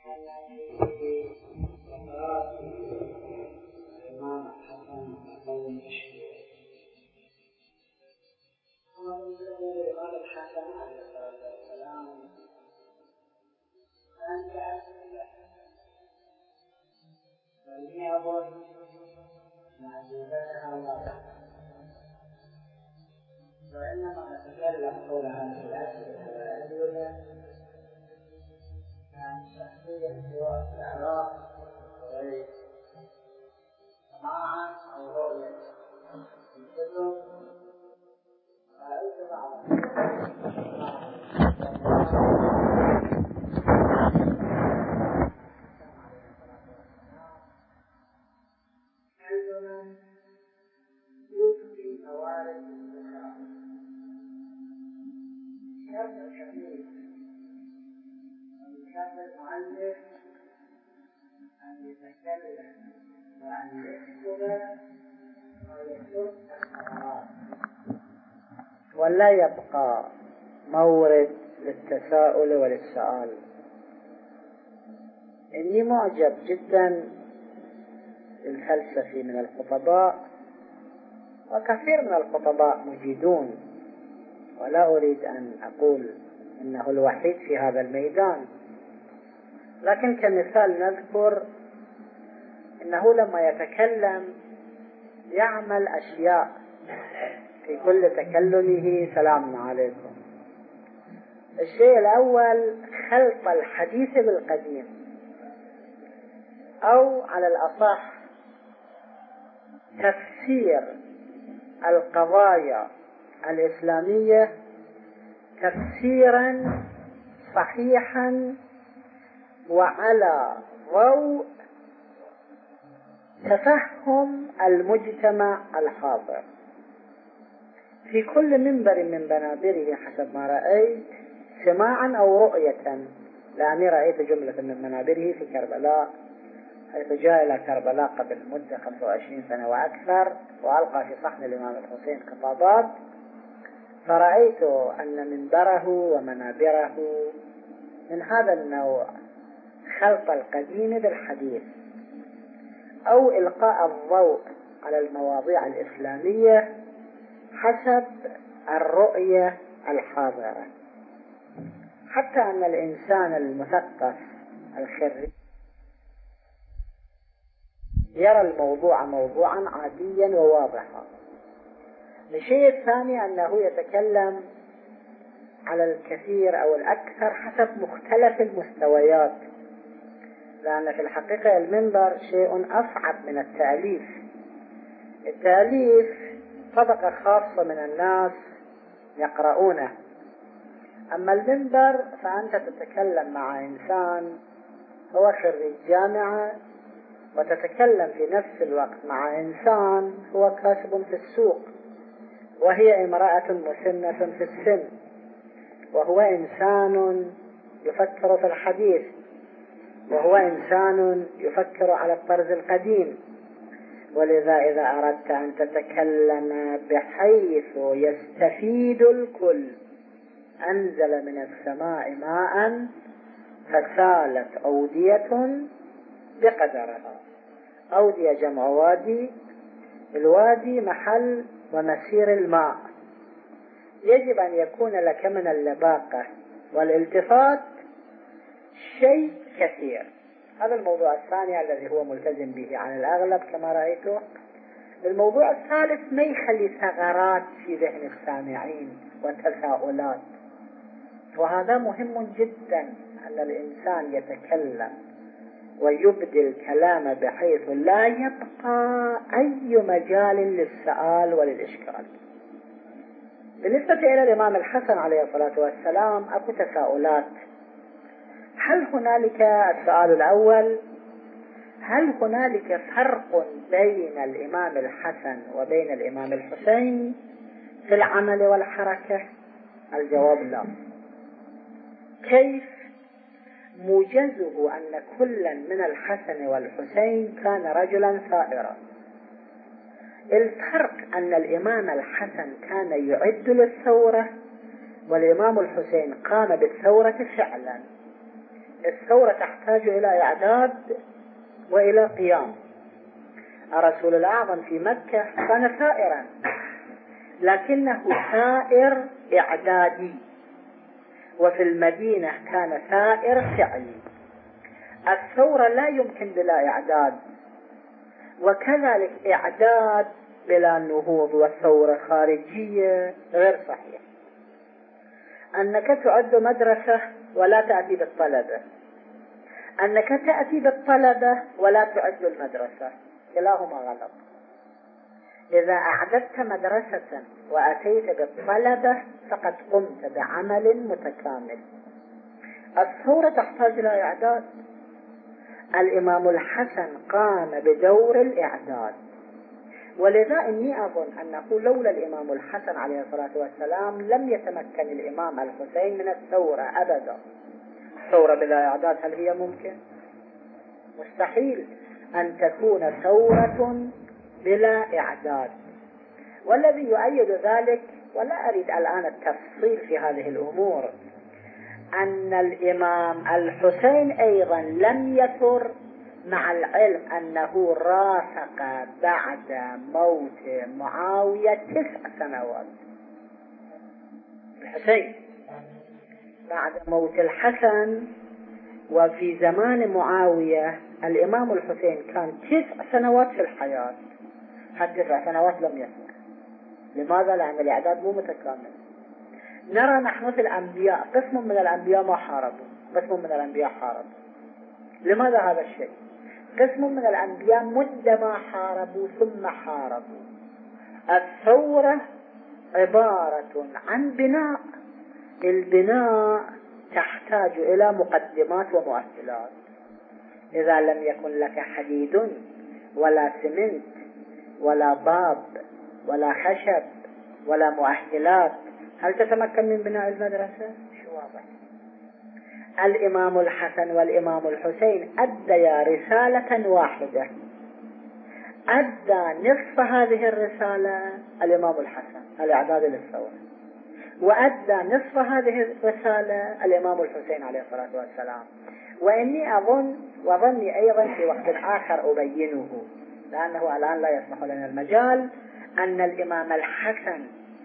الإمام الحسن قول مشهور. الإمام الحسن عليه الصلاة والسلام كان كأسئلة فلم يعبد معجزاتها واضحة، وإنما نتكلم حول هذه الأسئلة والأدلة عن شخصية سواء العراق وغيره سماعا أو رؤية في الكتب. رأيت بعض كلمة يوفي موارد التساؤل شرط كبير من شرط المؤلف أن يتكلم وأن يكتب ويحط القرارات، ولا يبقى مورد للتساؤل وللسؤال. إني معجب جدا بالفلسفي من الخطباء، وكثير من الخطباء مجيدون، ولا أريد أن أقول إنه الوحيد في هذا الميدان، لكن كمثال نذكر إنه لما يتكلم يعمل أشياء في كل تكلمه. سلام عليكم. الشيء الأول خلط الحديث بالقديم، أو على الأصح تفسير القضايا الإسلامية تفسيرا صحيحا وعلى ضوء تفهم المجتمع الحاضر في كل منبر من منابره حسب ما رأيت، سماعا أو رؤية، لأني رأيت جملة من منابره في كربلاء، حيث جاء إلى كربلاء قبل مدة 25 سنة وأكثر، وألقى في صحن الإمام الحسين خطابات، فرأيت أن منبره ومنابره من هذا النوع، خلط القديم بالحديث، أو إلقاء الضوء على المواضيع الإسلامية حسب الرؤية الحاضرة، حتى أن الإنسان المثقف الخريج يرى الموضوع موضوعا عاديا وواضحا. الشيء الثاني أنه يتكلم على الكثير أو الأكثر حسب مختلف المستويات، لأن في الحقيقة المنبر شيء أصعب من التأليف. التأليف طبقة خاصة من الناس يقرؤونه، أما المنبر فأنت تتكلم مع إنسان هو خريج جامعة، وتتكلم في نفس الوقت مع إنسان هو كاسب في السوق، وهي امرأة مسنة في السن، وهو إنسان يفكر في الحديث، وهو إنسان يفكر على الطرز القديم. ولذا إذا أردت أن تتكلم بحيث يستفيد الكل، أنزل من السماء ماء فسالت أودية بقدرها. أودية جمع وادي، الوادي محل ومسير الماء. يجب أن يكون لك من اللباقة والالتفات شيء كثير. هذا الموضوع الثاني الذي هو ملتزم به على الأغلب كما رأيته. الموضوع الثالث ما يخلي ثغرات في ذهن السامعين وتساؤلات، وهذا مهم جدا أن الإنسان يتكلم ويبدي الكلام بحيث لا يبقى أي مجال للسؤال وللإشكال. بالنسبة إلى الإمام الحسن عليه الصلاة والسلام أكو تساؤلات. هل هنالك السؤال الأول، هل هنالك فرق بين الإمام الحسن وبين الإمام الحسين في العمل والحركة؟ الجواب لا. كيف؟ موجزه أن كلا من الحسن والحسين كان رجلا ثائرا. الفرق أن الإمام الحسن كان يعد للثورة، والإمام الحسين قام بالثورة فعلا. الثورة تحتاج إلى إعداد وإلى قيام. الرسول الأعظم في مكة كان ثائرا، لكنه ثائر إعدادي، وفي المدينة كان ثائر فعلي. الثورة لا يمكن بلا إعداد، وكذلك إعداد بلا نهوض وثورة خارجية غير صحيح. أنك تعد مدرسة ولا تأتي بالطلبة، أنك تأتي بالطلبة ولا تعد المدرسة، كلاهما غلط. إذا أعددت مدرسة وأتيت بالطلبة فقد قمت بعمل متكامل. الثورة تحتاج إلى إعداد. الإمام الحسن قام بدور الإعداد، ولذا إني أظن أنه لولا الإمام الحسن عليه الصلاة والسلام لم يتمكن الإمام الحسين من الثورة أبدا. ثورة بلا إعداد هل هي ممكن؟ مستحيل أن تكون ثورة بلا إعداد. والذي يؤيد ذلك، ولا أريد الآن التفصيل في هذه الأمور، أن الإمام الحسين أيضا لم يثر، مع العلم أنه رافق بعد موت معاوية 9 سنوات. الحسين بعد موت الحسن وفي زمان معاوية الإمام الحسين كان 9 سنوات في الحياة، حتى 9 سنوات لم يثر. لماذا؟ لأن الإعداد مو متكامل. نرى نحن في الأنبياء قسم من الأنبياء ما حاربوا، قسم من الأنبياء حاربوا. لماذا هذا الشيء؟ قسم من الأنبياء مدة ما حاربوا ثم حاربوا. الثورة عبارة عن بناء، البناء تحتاج إلى مقدمات ومؤهلات. إذا لم يكن لك حديد ولا سمنت ولا باب ولا خشب ولا مؤهلات، هل تتمكن من بناء المدرسة؟ شو واضح. الإمام الحسن والإمام الحسين أديا رسالة واحدة، أدى نصف هذه الرسالة الإمام الحسن الإعداد للثورة، وأدى نصف هذه الرسالة الإمام الحسين عليه الصلاة والسلام. وإني أظن، وظني أيضا في وقت آخر أبينه لأنه الآن لا يسمح لنا المجال، أن الإمام الحسن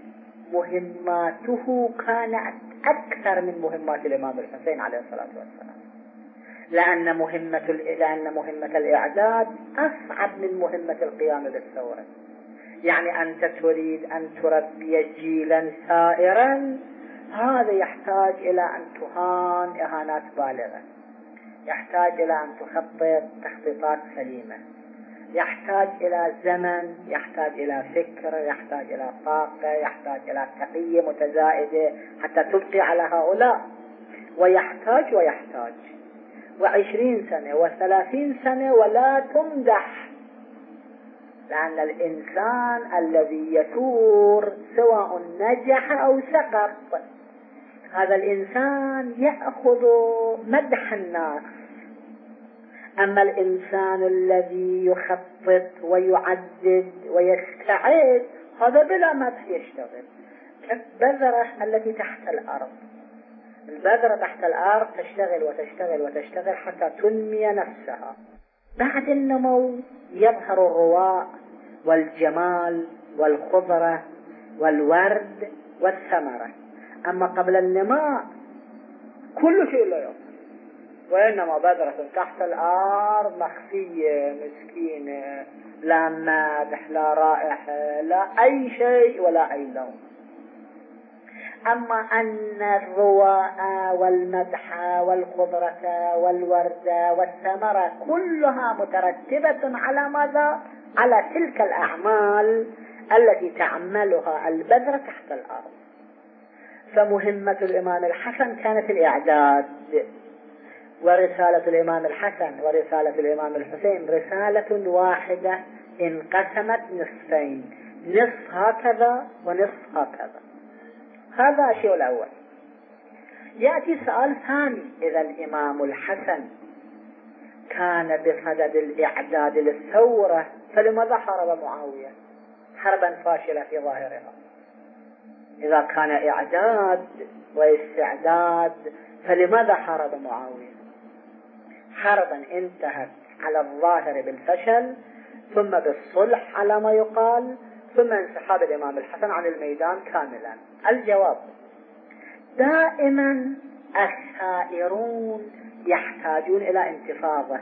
مهماته كانت أكثر من مهمات الإمام الحسين عليه الصلاة والسلام، لأن مهمة الإعداد أصعب من مهمة القيام بالثورة. يعني أنت تريد أن تربي جيلا ثائرا، هذا يحتاج إلى أن تهان إهانات بالغة، يحتاج إلى أن تخطط تخطيطات سليمة، يحتاج إلى زمن، يحتاج إلى فكر، يحتاج إلى طاقة، يحتاج إلى تقية متزايدة حتى تبقي على هؤلاء، ويحتاج 20 سنة و30 سنة ولا تمدح. لأن الإنسان الذي يثور سواء نجح أو سقط، هذا الإنسان يأخذ مدح الناس. أما الإنسان الذي يخطط ويعدد ويستعد، هذا بلا مدح يشتغل كالبذرة التي تحت الأرض. البذرة تحت الأرض تشتغل وتشتغل وتشتغل حتى تنمي نفسها. بعد النمو يظهر الرواء والجمال والخضرة والورد والثمرة. أما قبل النماء كل شيء لا يظهر، وإنما بذرة تحت الأرض مخفية مسكينة، لا مادح لا رائحة لا أي شيء ولا أي لون. أما أن الرواء والمدح والخضرة والورد والثمرة كلها مترتبة على ماذا؟ على تلك الأعمال التي تعملها البذرة تحت الأرض. فمهمة الإمام الحسن كانت الإعداد، ورسالة الإمام الحسن ورسالة الإمام الحسين رسالة واحدة انقسمت نصفين، نصف هكذا ونصف هكذا. هذا الشيء الأول. يأتي سؤال ثاني: إذا الإمام الحسن كان بصدد الإعداد للثورة، فلماذا حارب معاوية حربا فاشلة في ظاهرها؟ إذا كان إعداد واستعداد، فلماذا حارب معاوية؟ حربا انتهت على الظاهر بالفشل، ثم بالصلح على ما يقال، ثم انسحاب الإمام الحسن عن الميدان كاملا. الجواب: دائما الثائرون يحتاجون إلى انتفاضة،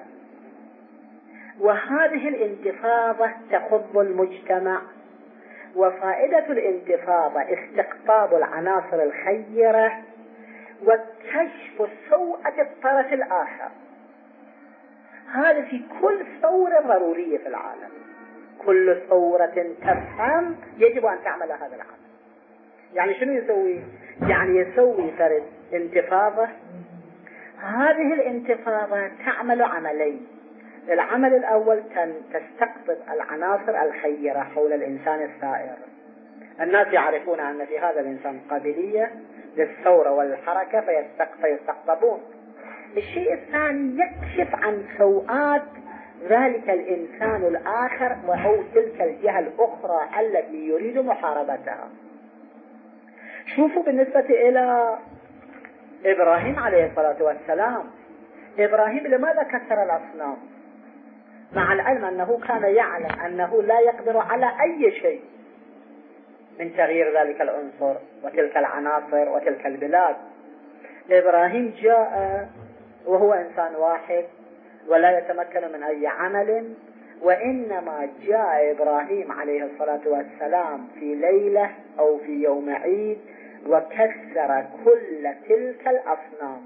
وهذه الانتفاضة تخض المجتمع، وفائدة الانتفاضة استقطاب العناصر الخيرة وكشف سوءة الطرف الآخر. هذا في كل ثورة ضرورية في العالم، كل ثورة تفهم يجب أن تعمل هذا العمل. يعني شنو يسوي؟ يعني يسوي فرد انتفاضة، هذه الانتفاضة تعمل عملين. العمل الأول تستقطب العناصر الخيرة حول الإنسان الثائر، الناس يعرفون أن في هذا الإنسان قابلية للثورة والحركة فيستقطبون. الشيء الثاني يكشف عن سوءات ذلك الإنسان الآخر أو تلك الجهة الأخرى التي يريد محاربتها. شوفوا بالنسبة إلى إبراهيم عليه الصلاة والسلام، إبراهيم لماذا كسر الأصنام؟ مع العلم أنه كان يعلم أنه لا يقدر على أي شيء من تغيير ذلك العنصر وتلك العناصر وتلك البلاد. إبراهيم جاء وهو إنسان واحد ولا يتمكن من أي عمل، وإنما جاء إبراهيم عليه الصلاة والسلام في ليلة أو في يوم عيد وكسر كل تلك الأصنام.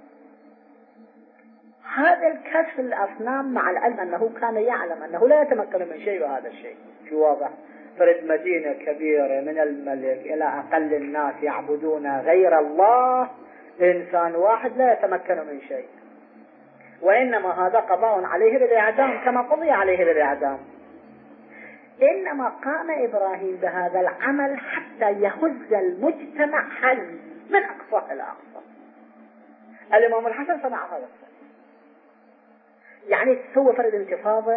هذا الكسر الأصنام مع العلم أنه كان يعلم أنه لا يتمكن من شيء، وهذا الشيء في واضح. فرد مدينة كبيرة من الملك إلى أقل الناس يعبدون غير الله، إنسان واحد لا يتمكن من شيء، وإنما هذا قضاء عليه بالإعدام كما قضي عليه بالإعدام. إنما قام إبراهيم بهذا العمل حتى يهز المجتمع حل من أقصى إلى أقصى. الإمام الحسن صنع هذا الشيء، يعني سوى فرد انتفاضة،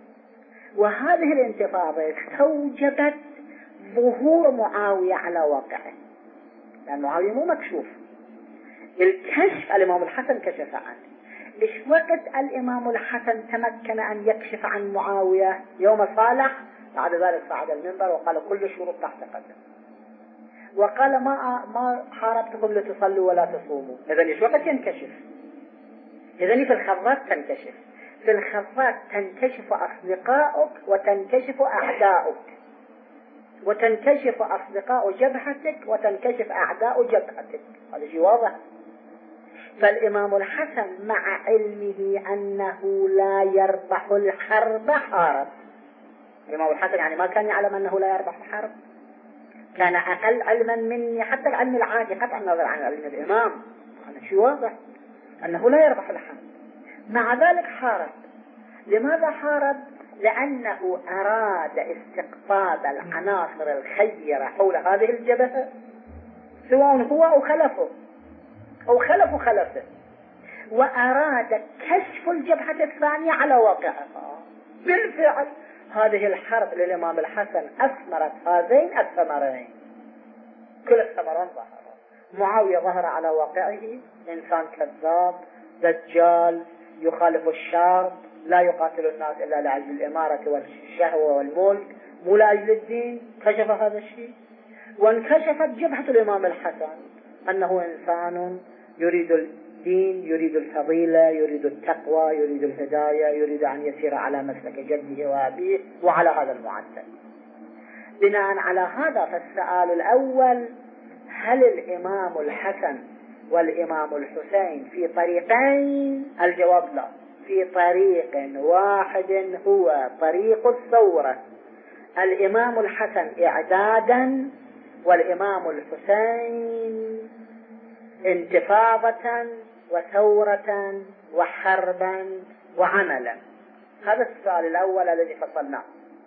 وهذه الانتفاضة استوجبت ظهور معاوية على واقعه، لأن معاوية مو مكشوف. الكشف الإمام الحسن كشف عنه. إيش وقت الإمام الحسن تمكن أن يكشف عن معاوية؟ يوم صالح. بعد ذلك صعد المنبر وقال كل الشروط تحت قدم، وقال ما حاربتكم لتصلوا ولا تصوموا. إذن إيش وقت ينكشف؟ إذن في الخضات تنكشف، في الخضات تنكشف أصدقائك وتنكشف أعداؤك، وتنكشف أصدقاء جبهتك وتنكشف أعداء جبهتك. هذا شيء واضح. فالإمام الحسن مع علمه أنه لا يربح الحرب حارب. الإمام الحسن يعني ما كان يعلم أنه لا يربح الحرب، كان أقل علما مني حتى العلم العادي، قطع النظر عن علم الإمام. هذا شيء واضح أنه لا يربح الحرب، مع ذلك حارب. لماذا حارب؟ لأنه أراد استقطاب العناصر الخيرة حول هذه الجبهة، سواء هو أو خلفه أو خلفه، وأراد كشف الجبهة الثانية على واقعها. بالفعل هذه الحرب للإمام الحسن أثمرت هذين الثمرين، كل الثمران ظهر. معاوية ظهر على واقعه إنسان كذاب دجال يخالف الشرع، لا يقاتل الناس إلا لأجل الإمارة والشهوة والملك، مو لأجل الدين. كشف هذا الشيء، وانكشفت جبهة الإمام الحسن أنه إنسان يريد الدين، يريد الفضيلة، يريد التقوى، يريد الهداية، يريد أن يسير على مسلك جده وأبيه وعلى هذا المعدل. بناء على هذا فالسؤال الأول: هل الإمام الحسن والإمام الحسين في طريقين؟ الجواب لا، في طريق واحد هو طريق الثورة. الإمام الحسن إعدادا، والإمام الحسين انتفاضة وثورة وحربا وعملا. هذا السؤال الأول الذي فصلناه.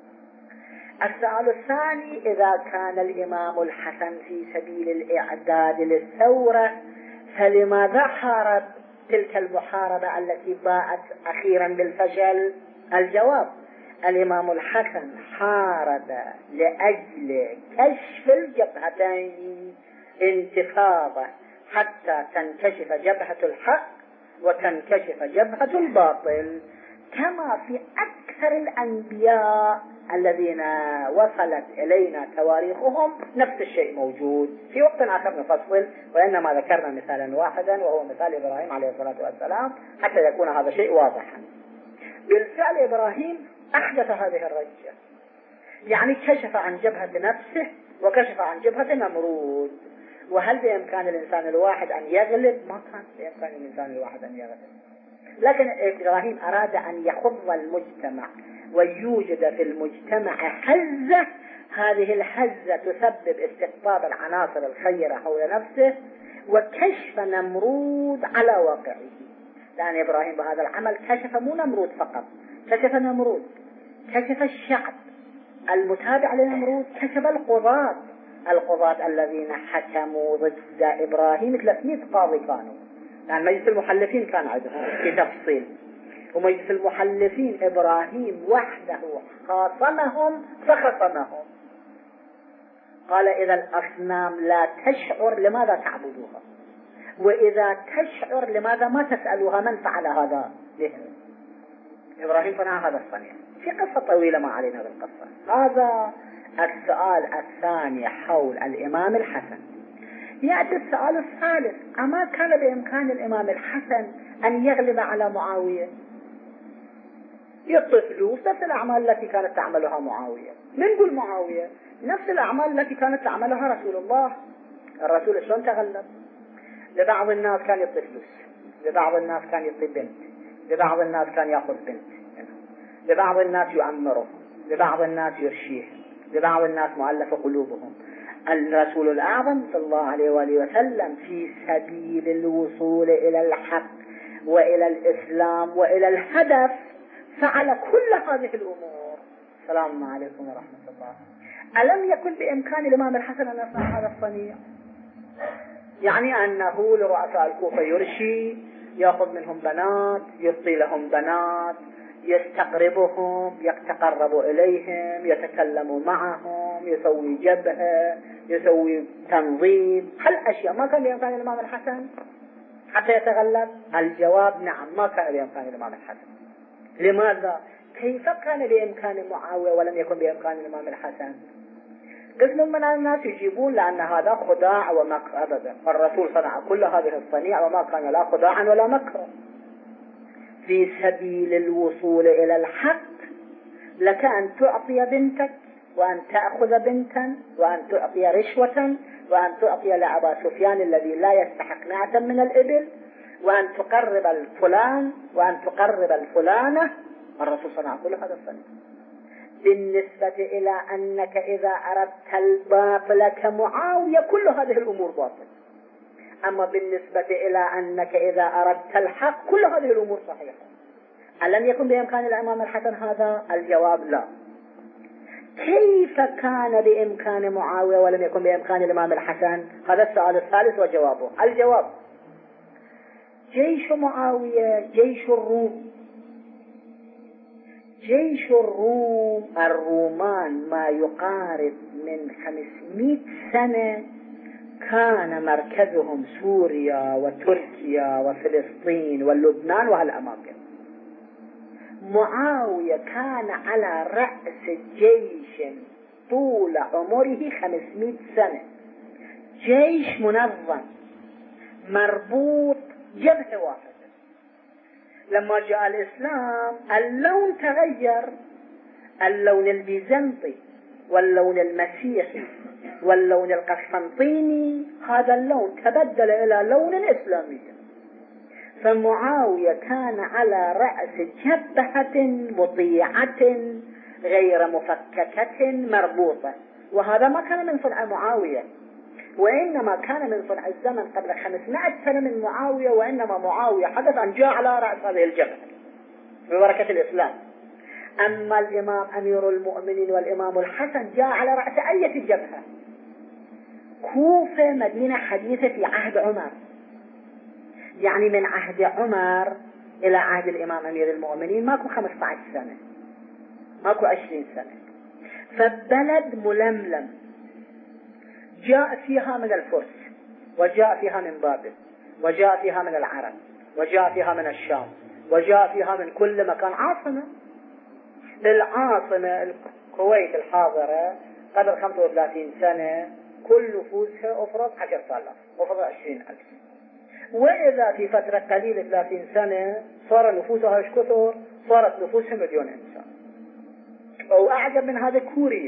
السؤال الثاني: إذا كان الإمام الحسن في سبيل الإعداد للثورة فلماذا حارب تلك المحاربة التي باءت أخيرا بالفشل؟ الجواب: الإمام الحسن حارب لأجل كشف الجبهتين، انتفاضة حتى تنكشف جبهة الحق وتنكشف جبهة الباطل، كما في أكثر الأنبياء الذين وصلت إلينا تواريخهم نفس الشيء موجود. في وقت آخر نفصل، وإنما ذكرنا مثالا واحدا وهو مثال إبراهيم عليه الصلاة والسلام حتى يكون هذا الشيء واضحا. بالفعل إبراهيم أحدث هذه الرجة، يعني كشف عن جبهة نفسه وكشف عن جبهة نمرود. وهل بإمكان الإنسان الواحد أن يغلب؟ ما كان بإمكان الإنسان الواحد أن يغلب، لكن إبراهيم أراد أن يخض المجتمع ويوجد في المجتمع هزة، هذه الهزة تسبب استقطاب العناصر الخيرة حول نفسه وكشف نمرود على واقعه. لأن إبراهيم بهذا العمل كشف مو نمرود فقط، كشف نمرود، كشف الشعب المتابع لنمرود، كشف القضاة الذين حكموا ضد إبراهيم 300 قاضي كانوا، يعني مجلس المحلفين كان عندهم في تفصيل، ومجلس المحلفين إبراهيم وحده خاصمهم فخصمهم. قال إذا الأصنام لا تشعر لماذا تعبدوها، وإذا تشعر لماذا ما تسألوها من فعل هذا بهم. إبراهيم صنع هذا الصنيع في قصة طويلة ما علينا بالقصة. هذا السؤال الثاني حول الإمام الحسن. يأتي السؤال الثالث: أما كان بإمكان الإمام الحسن أن يغلب على معاوية؟ يعطي فلوس، نفس الأعمال التي كانت تعملها معاوية. من قول معاوية؟ نفس الأعمال التي كانت تعملها رسول الله. الرسول شلون تغلب؟ لبعض الناس كان يعطي فلوس، لبعض الناس كان يعطي بنت، لبعض الناس كان يأخذ بنت، لبعض الناس يعمره، لبعض الناس يرشيه، لبعض الناس مؤلف قلوبهم. الرسول الأعظم صلى الله عليه وآله وسلم في سبيل الوصول إلى الحق وإلى الإسلام وإلى الهدف فعل كل هذه الأمور. السلام عليكم ورحمة الله. ألم يكن بإمكان الإمام الحسن أن يصنع هذا الصنيع؟ يعني أنه لرؤساء الكوفة يرشي، يأخذ منهم بنات، يعطي لهم بنات، يستقربهم، يتقرب إليهم، يتكلم معهم، يسوي جبهة، يسوي تنظيم، هالأشياء ما كان بإمكان الإمام الحسن حتى يتغلب؟ الجواب نعم، ما كان بإمكان الإمام الحسن. لماذا؟ كيف كان بإمكان معاوية ولم يكن بإمكان الإمام الحسن؟ قسم من الناس يجيبون لأن هذا خداع ومكر. أبدا، الرسول صنع كل هذه الصنيع وما كان لا خداعا ولا مكر. في سبيل الوصول إلى الحق لك أن تعطي بنتك، وأن تأخذ بنتا، وأن تعطي رشوة، وأن تعطي لأبا سفيان الذي لا يستحق نعتا من الإبل، وأن تقرب الفلان، وأن تقرب الفلانة. الرسول صنع كل هذا الصنيع. بالنسبة إلى أنك إذا أردت الباطل كمعاوية كل هذه الأمور باطل، أما بالنسبة إلى أنك إذا أردت الحق كل هذه الأمور صحيحة. ألم يكن بإمكان الإمام الحسن هذا؟ الجواب لا. كيف كان بإمكان معاوية ولم يكن بإمكان الإمام الحسن؟ هذا السؤال الثالث وجوابه. الجواب: جيش معاوية جيش الروم. جيش الروم، الرومان ما يقارب من 500 سنة كان مركزهم سوريا وتركيا وفلسطين واللبنان وهالأماكن. معاوية كان على رأس جيش طول عمره 500 سنة، جيش منظم مربوط، جبهة واحدة. لما جاء الإسلام اللون تغير، اللون البيزنطي واللون المسيحي واللون القسطنطيني، هذا اللون تبدل إلى لون إسلامي. فمعاوية كان على رأس جبهة مطيعة غير مفككة مربوطة، وهذا ما كان من صنع معاوية، وإنما كان من صنع الزمن قبل 500 سنة من معاوية. وإنما معاوية حدث أن جاء على رأس هذه الجبهة ببركة الإسلام. أما الإمام أمير المؤمنين والإمام الحسن جاء على رأس أي جبهة؟ كوفة مدينة حديثة في عهد عمر، يعني من عهد عمر إلى عهد الإمام أمير المؤمنين ماكو 15 سنة، ماكو 20 سنة. فبلد ململم جاء فيها من الفرس، وجاء فيها من بابل، وجاء فيها من العرب، وجاء فيها من الشام، وجاء فيها من كل مكان عاصمة. العاصمة الكويت الحاضرة قبل 35 سنة كل نفوسها أفرض 10,000 أفرض 20,000. وإذا في فترة قليلة 30 سنة صار نفوسها ايش كثر؟ صارت نفوسها 1,000,000 إنسان. أو أعجب من هذا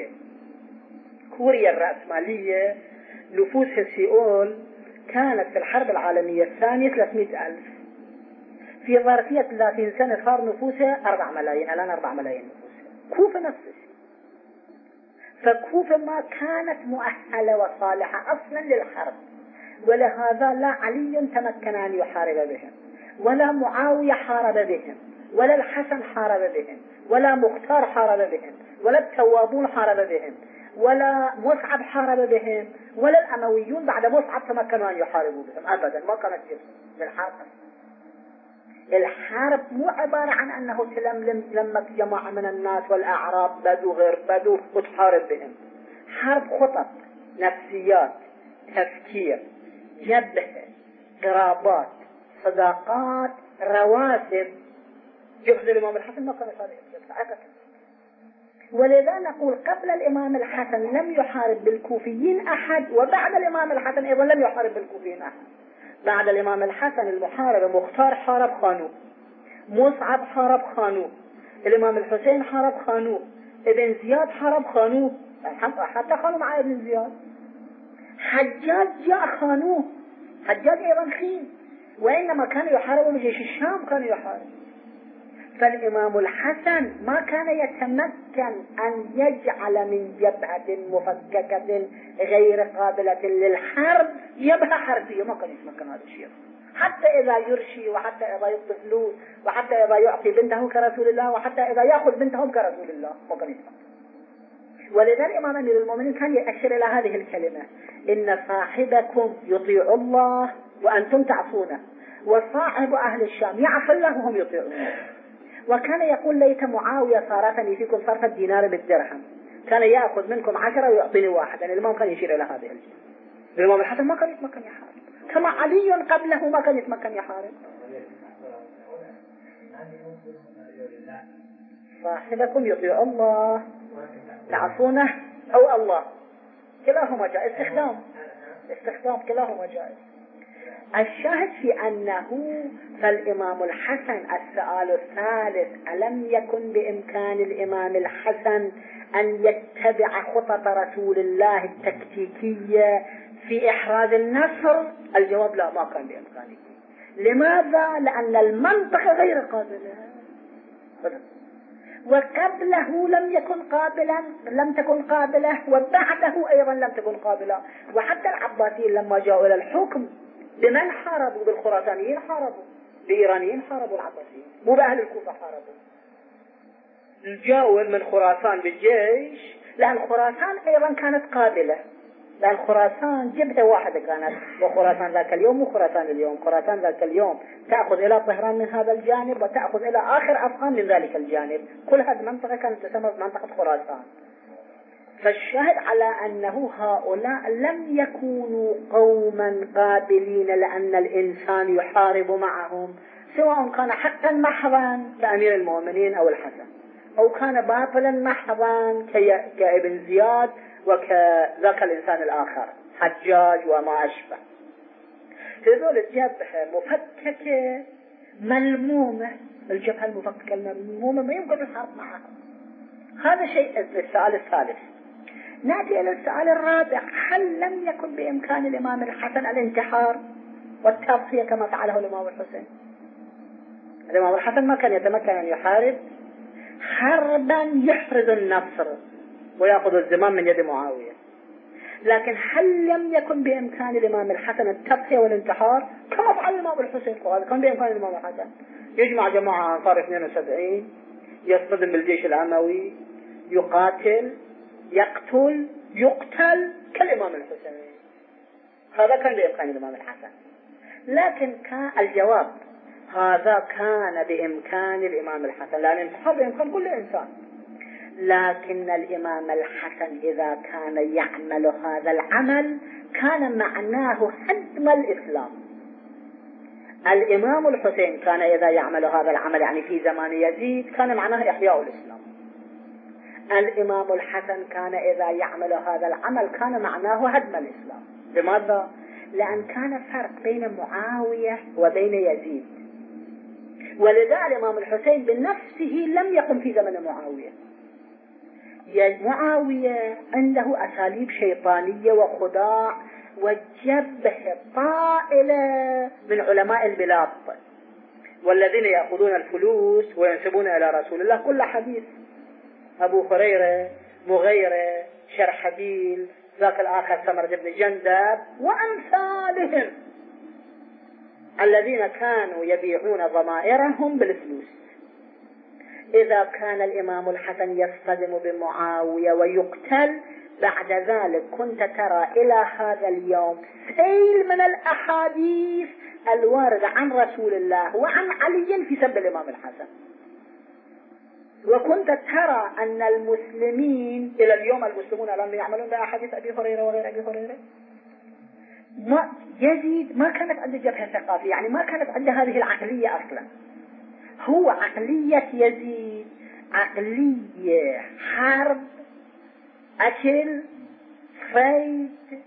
كوريا الرأسمالية نفوسها سيول كانت في الحرب العالمية الثانية 300,000. في ظرفية 30 سنة صار نفوسها 4 ملايين، الآن 4 ملايين نفوسها. كوفة نفس الشيء. فكوفة ما كانت مؤهلة وصالحة أصلا للحرب، ولهذا لا علي تمكن أن يحارب بهم، ولا معاوية حارب بهم، ولا الحسن حارب بهم، ولا مختار حارب بهم، ولا التوابون حارب بهم، ولا مصعب حارب بهم، ولا الأمويون بعد مصعب تمكنوا أن يحاربوا بهم أبدا. ما كانت بالحرب. الحرب مو عبارة عن أنه تلمك جماعة من الناس والأعراب بدو غير بدو وتحارب بهم. حرب خطط، نفسيات، تفكير، جبهة، قرابات، صداقات، رواسب. جهد الإمام الحسن ما كان هذا. ولذا نقول قبل الإمام الحسن لم يحارب بالكوفيين أحد، وبعد الإمام الحسن أيضا لم يحارب بالكوفيين أحد. بعد الإمام الحسن المحارب مختار حارب خانوق، مصعب حارب خانوق، الإمام الحسين حارب خانوق، ابن زياد حارب خانوق، حتى خانوق مع ابن زياد. حجاج جاء خانوق، حجاج أيضا خين، وإنما كان يحارب بجيش الشام، كان يحارب. فالإمام الحسن ما كان يتمكن أن يجعل من جبهة مفككة غير قابلة للحرب جبهة حربية، ما كان يتمكن هذا الشيء. حتى إذا يرشي، وحتى إذا يعطي فلوس، وحتى إذا يعطي بنته كرسول الله، وحتى إذا يأخذ بنتهم كرسول الله، ما كان يتمكن. ولذا الإمام أمير المؤمنين كان يأشر إلى هذه الكلمة: إن صاحبكم يطيع الله وأنتم تعصونه، وصاحب أهل الشام يعصي الله وهم يطيعونه. وكان يقول: ليت معاوية صارفني فيكم صرف الدينار بالدرهم، كان يأخذ منكم 10 ويعطيني 1. يعني الإمام كان يشير إلى هذه الجهة. الإمام الحسن ما كان يتمكن يحارب، كما علي قبله ما كان يتمكن يحارب. صاحبكم يطيع الله تعصونه أو الله، كلاهما جائز، استخدام كلاهما جائز. الشاهد في أنه فالإمام الحسن، السؤال الثالث: ألم يكن بإمكان الإمام الحسن أن يتبع خطط رسول الله التكتيكية في إحراز النصر؟ الجواب: لا، ما كان بإمكانه. لماذا؟ لأن المنطقة غير قابلة، وقبله لم تكن قابلة، وبعده أيضا لم تكن قابلة. وحتى العباسيين لما جاءوا إلى الحكم بمن حاربوا؟ بالخراسانيين حاربوا، بإيرانيين حاربوا، العباسيين مو بأهل الكوفة حاربوا. جاءوا من خراسان بالجيش، لأن خراسان أيضا كانت قابلة، لأن خراسان جبهة واحدة كانت، وخراسان ذاك اليوم وخراسان اليوم. خراسان ذاك اليوم تأخذ إلى طهران من هذا الجانب، وتأخذ إلى آخر أفغان من ذلك الجانب. كل هذه المنطقة كانت تسمى منطقة خراسان. فالشاهد على أنه هؤلاء لم يكونوا قوما قابلين لأن الإنسان يحارب معهم، سواء كان حقا محضا كأمير المؤمنين أو الحسن، أو كان باطلا محضا كابن زياد وكذاك الإنسان الآخر حجاج وما أشبه. هذول الجبهة مفككة ملمومة، الجبهة المفككة الملمومة ما يمكن الحرب معها. هذا شيء. السؤال الثالث. نأتي إلى السؤال الرابع: هل لم يكن بإمكان الإمام الحسن الانتحار والتضحية كما فعله الإمام الحسين؟ الإمام الحسن ما كان يتمكن أن يحارب حربا يحرز النصر ويأخذ الزمام من يد معاوية، لكن هل لم يكن بإمكان الإمام الحسن التضحية والانتحار كما فعل الإمام الحسين؟ وهذا كان بإمكان الإمام الحسن. يجمع جماعة أنصار 72، يصطدم بالجيش الأموي، يقاتل، يقتل، يقتل كالإمام الحسين. هذا كان بإمكان الإمام الحسن. لكن كان الجواب: هذا كان بإمكان الإمام الحسن، لأن الانتحار بإمكان كل إنسان. لكن الإمام الحسن إذا كان يعمل هذا العمل كان معناه هدم الإسلام. الإمام الحسين كان إذا يعمل هذا العمل يعني في زمان يزيد كان معناه إحياء الإسلام. الإمام الحسن كان إذا يعمل هذا العمل كان معناه هدم الإسلام. لماذا؟ لأن كان فرق بين معاوية وبين يزيد، ولذا الإمام الحسين بنفسه لم يقم في زمن معاوية. معاوية عنده أساليب شيطانية وخداع وجبه طائلة من علماء البلاد والذين يأخذون الفلوس وينسبون إلى رسول الله كل حديث، أبو هريرة، مغيرة، شرحبيل، ذاك الآخر سمرة بن جندب وأمثالهم الذين كانوا يبيعون ضمائرهم بالفلوس. إذا كان الإمام الحسن يصطدم بمعاوية ويقتل بعد ذلك كنت ترى إلى هذا اليوم سيل من الأحاديث الواردة عن رسول الله وعن علي في سب الإمام الحسن، وكنت ترى أن المسلمين إلى اليوم المسلمون لم يعملون بأحاديث أبي هريرة وغير أبي هريرة. يزيد ما كانت عنده جبهة ثقافية، يعني ما كانت عنده هذه العقلية أصلا. هو عقلية يزيد عقلية حرب، أكل، صيد،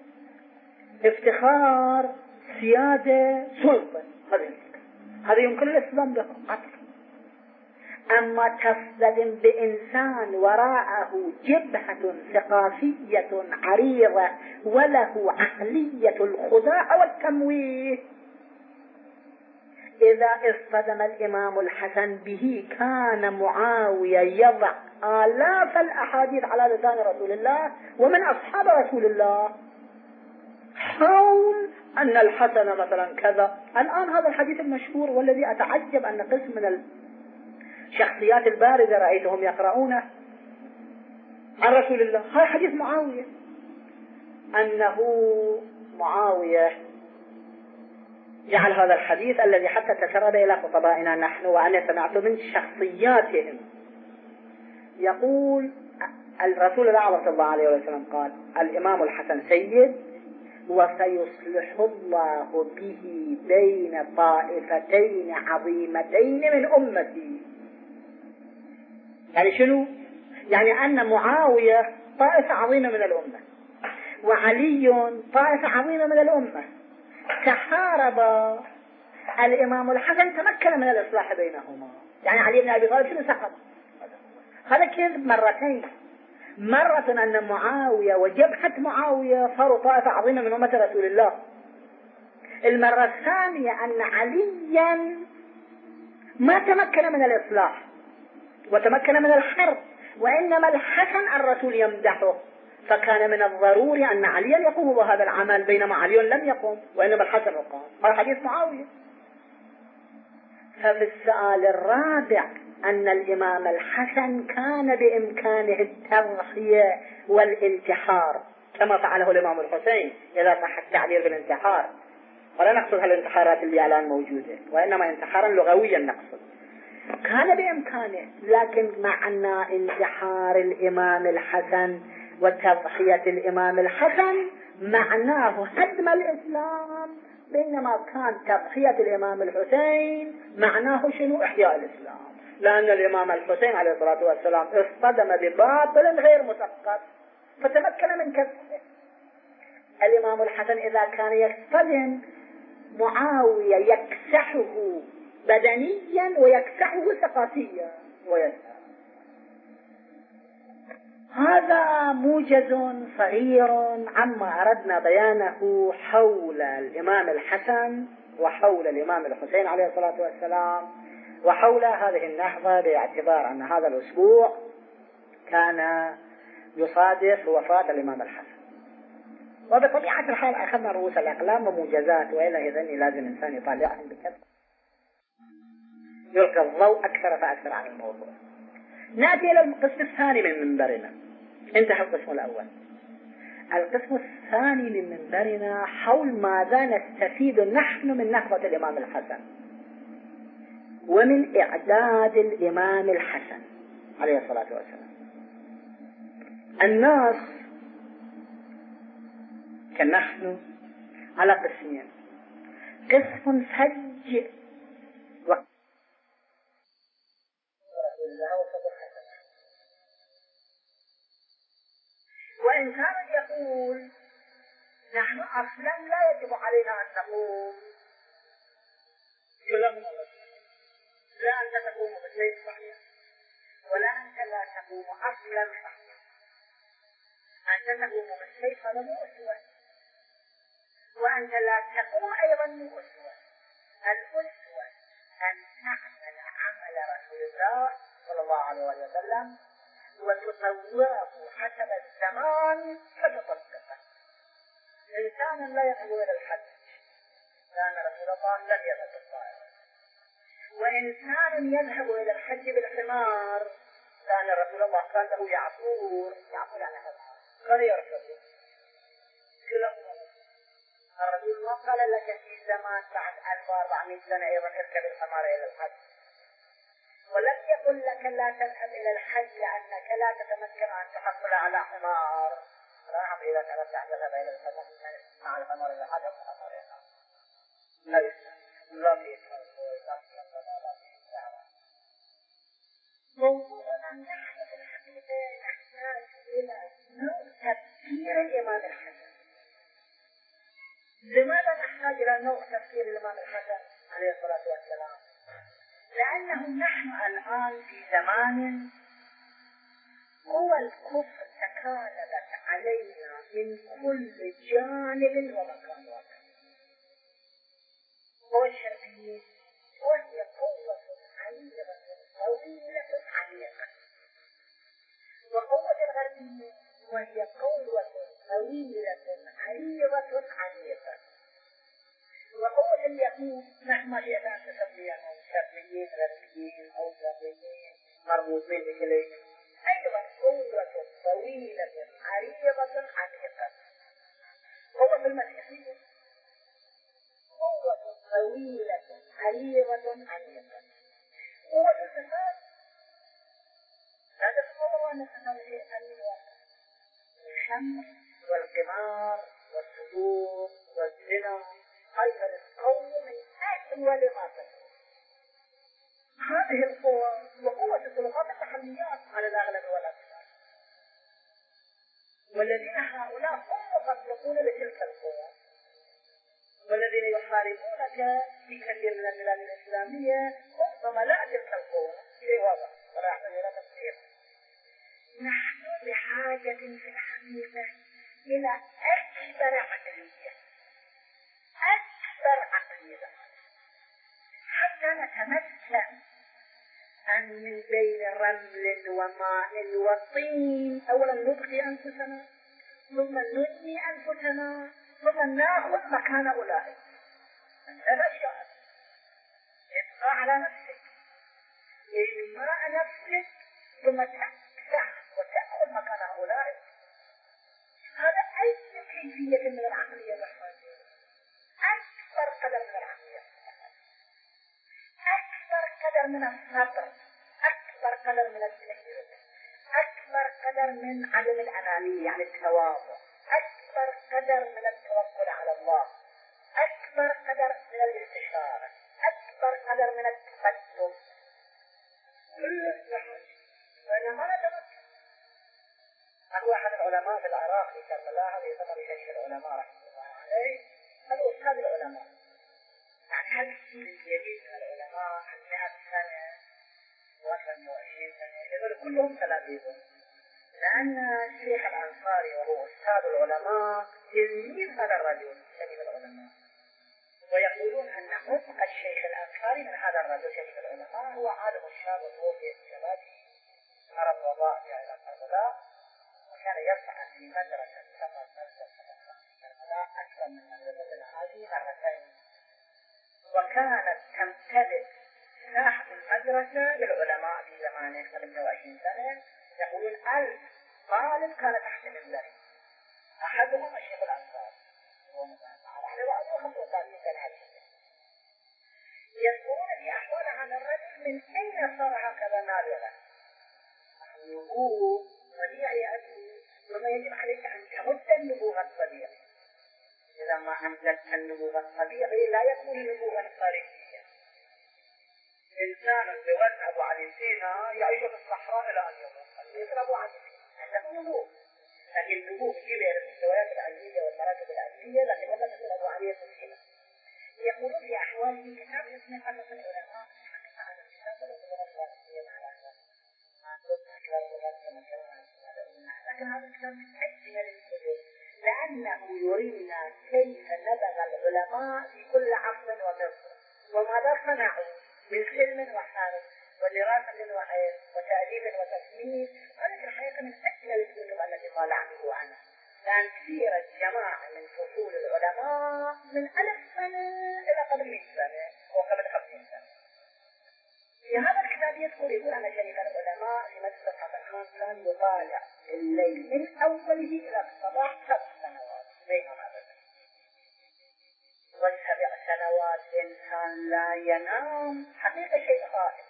افتخار، سيادة، سلطة. هذا يمكن الإسلام به قتل. أما تصطدم بإنسان وراءه جبهة ثقافية عريضة وله عقلية الخداع والتمويه، إذا اصطدم الإمام الحسن به كان معاوية يضع آلاف الأحاديث على لسان رسول الله ومن أصحاب رسول الله حول أن الحسن مثلا كذا. الآن هذا الحديث المشهور والذي أتعجب أن قسم من الشخصيات البارزة رأيتهم يقرؤونه عن رسول الله، هذا حديث معاوية، أنه معاوية جعل هذا الحديث الذي حتى تسرب إلى خطبائنا نحن وأنا سمعت من شخصياتهم، يقول الرسول الأعظم صلى الله عليه وسلم قال: الإمام الحسن سيد وسيصلح الله به بين طائفتين عظيمتين من أمتي. يعني شنو؟ يعني أن معاوية طائفة عظيمة من الأمة وعلي طائفة عظيمة من الأمة، تحارب الإمام الحسن تمكن من الإصلاح بينهما. يعني علي بن أبي طالب شنو سقط؟ هذا كذب مرتين، مرة أن معاوية وجبهة معاوية صاروا طائفة عظيمة من أمة رسول الله، المرة الثانية أن عليا ما تمكن من الإصلاح وتمكن من الحرب، وإنما الحسن الرسول يمدحه، فكان من الضروري أن عليا يقوم بهذا العمل بينما علي لم يقوم وإنما الحسن قام. هذا حديث معاوية. ففي السؤال الرابع أن الإمام الحسن كان بإمكانه التضحية والانتحار كما فعله الإمام الحسين إذا صح التعبير بالانتحار، ولا نقصد هالانتحارات اللي الآن موجودة وإنما انتحارا لغويا نقصد. كان بإمكانه، لكن معنى انتحار الإمام الحسن وتضحية الإمام الحسن معناه هدم الإسلام، بينما كان تضحية الإمام الحسين معناه شنو؟ إحياء الإسلام، لأن الإمام الحسين عليه الصلاة والسلام اصطدم بباطل غير مثقف فتمكن من كسره. الإمام الحسن إذا كان يصطدم معاوية يكسحه بدنيا ويكسحه ثقافيا ويسعى. هذا موجز صغير عما أردنا بيانه حول الإمام الحسن وحول الإمام الحسين عليه الصلاة والسلام وحول هذه النهضة، باعتبار أن هذا الأسبوع كان يصادف وفاة الإمام الحسن. وبطبيعة الحال أخذنا رؤوس الأقلام وموجزات، وإلا إذن لازم إنسان يطالعهم بكثرة يلقى الضوء أكثر فأكثر عن الموضوع. نأتي إلى القسم الثاني من منبرنا. انتهى القسم الأول. القسم الثاني من منبرنا حول ماذا نستفيد نحن من نهضة الإمام الحسن ومن إعداد الإمام الحسن عليه الصلاة والسلام. الناس كنحن على قسمين: قسم فج وإن كان يقول نحن أصلا لا يجب علينا أن نقوم لا أنت تقوم بالشيء صحيح ولا أنت لا تقوم أصلا صحيح، أنت تقوم بالشيء هذا مو أسوة، وأنت لا تقوم أيضا مو أسوة. الأسوة أن تعمل عمل رسول الله صلى الله عليه وسلم وتطوره حسب الزمان فتطبقه. إنسان لا يذهب إلى الحج كان رسول الله لم يذهب بالطائرة، وإنسان يذهب إلى الحج بالحمار كان رسول الله قال له يعفور على حمار كان يركض. الرسول ما قال لك في زمان بعد 1400 سنة أيضا اركب الحمار إلى الحج، ولم يقل لك لا تذهب إلى الحج لأنك لا تتمكن أن تحصل على حمار. نعم إذا كانت أن تذهب إلى الحج مع الحمار إلى الحج الحمار لا في موضوعنا نحن في الحقيقة نحتاج إلى نوع تفكير الإمام الحسن. لماذا نحتاج إلى نوع تفكير الإمام الحسن عليه الصلاة والسلام؟ لأنه نحن الآن في زمان قوى الكفر تكالبت علينا من كل جانب ومكان واحد. قوى الشرقيين وهي قوة عريضة طويلة عميقة، وقوة الغربيين وهي قوة طويلة عريضة عميقة، وقوة اليهود مهما شئنا تسميهم شرقيين غربيين أو غربيين مربوطين بكليهم أيضا قوة طويلة عريضة عميقة. قوة المسيحية قوة طويلة عريضة عميقة. قوة الفساد لا تتصور أن الفساد شيئا من واحد. الخمر والقمار والسجون والزنا أيضا القوة من أول ما تكون. هذه القوة وقوة السلطات المحليات على الأغلب والأكثر، والذين هؤلاء هم مخصصون لتلك القوة، والذين يحاربونك في كثير من البلاد الإسلامية هم ضملاء تلك القوة. شيء واضح ولا يحتاج إلى تفسير. نحن بحاجة في الحقيقة إلى أكبر عقلية، أكبر عقلية حتى نتمكن أن من بين رمل وماء وطين أولا نبقي أنفسنا ثم ننمي أنفسنا ثم نأخذ مكان أولئك. هذا الشأن. ابقى على نفسك، إنماء نفسك ثم تكسح وتأخذ مكان أولئك. هذا أي كيفية من العقلية الرحمانية، أكبر قدر من العقلية، أكبر قدر من الصبر، أكبر قدر من التكبير، أكبر قدر من عدم الأنانية يعني التواضع، أكبر قدر من التوكل على الله، أكبر قدر من الاستشارة، أكبر قدر من التقدم. وأنا ما نتمكن. أهو أحد العلماء في العراق في كربلاء هذا يسمى بشيخ العلماء رحمه الله عليه، هذا أستاذ العلماء. يعني هل يجيز العلماء عن 100 سنة و20 سنة يقول كلهم تلاميذهم، لأن الشيخ الأنصاري وهو أستاذ العلماء تلميذ هذا الرجل شيخ العلماء، ويقولون أن عتق الشيخ الأنصاري من هذا الرجل شيخ العلماء هو عالم الشاب وتوفي في شبابه هرب وضاع إلى كربلاء، وكان يصعد في مدرسة سقط مدرسة كربلاء أكثر من مدرسة هذه مرتين، وكانت تمتلئ ساحة المدرسة بالعلماء في زمانه قبل 120 سنة. يقولون 1000 طالب كان تحت منبره، أحدهم الشيخ الأنصاري يذكرون في أحوال هذا الرجل من أين صار هكذا نابغة. النبوة طبيعي أبي وما يجب عليك أن تمد النبوة الطبيعي. إذا ما أملك النبوة الطبيعي لا يكون نبوة خارجية. إنسان بوزن أبو علي سينا يعيش في الصحراء إلى أن يموت، مثل أبو علي سينا عنده نبوة، لكن النبوة تجيب إلى المستويات العلمية والمراتب العلمية، لكن ولا مثل أبو علي سينا. يقولون في أحواله كتاب اسمه قصص العلماء، حقق على الكتاب والأمور الفلسفية مع الأحوال. لكن هذا الكتاب من أجمل الكتب، لأنه يرينا كيف نبغ العلماء في كل عصر ومصر، وماذا صنعوا من سلم وحرب ودراسة وعلم وتأديب وتصنيف. هذه الحقيقة من أجمل الكتب التي طالعته عنها، لأن سيرة جماعة من فصول العلماء من 1000 سنة إلى قبل 100 سنة وقبل 50 سنة. في هذا الكتاب يقول أن شريف العلماء في مدرسة حسن خان كان يطالع الليل من أوله إلى الصباح 7 سنوات بينما أبدا، و7 سنوات إنسان لا ينام، حقيقة شيء خائف.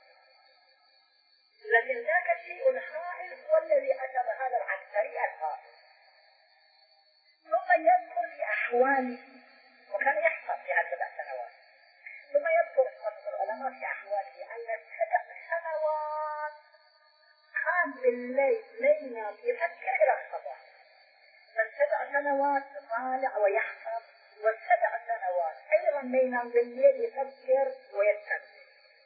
لكن ذاك الشيء الخائف هو الذي أتى هذا العسكري الخائف. ثم يذكر في أحواله، وكان يحفظ في 7 سنوات، ثم يذكر العلماء في أحواله أن 7 سنوات كان بالليل لينا يفكر إلى الصباح، ف7 سنوات طالع ويحفظ، و7 سنوات أيضا لينا بالليل يفكر ويتنبه،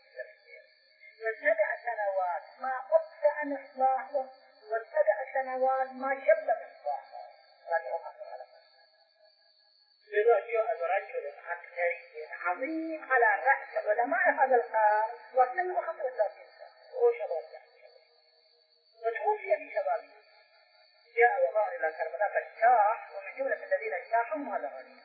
و7 سنوات ما أبدأ مصباحه، و7 سنوات ما شب مصباحه. لذا جاء رجل عسكري عظيم على رأس علماء هذا القرن وسنه 35 سنة وشباب، وتوفي في شبابه. جاء وظهر إلى كربلاء فاجتاح، ومن جملة الذين اجتاحهم هذا الرجل.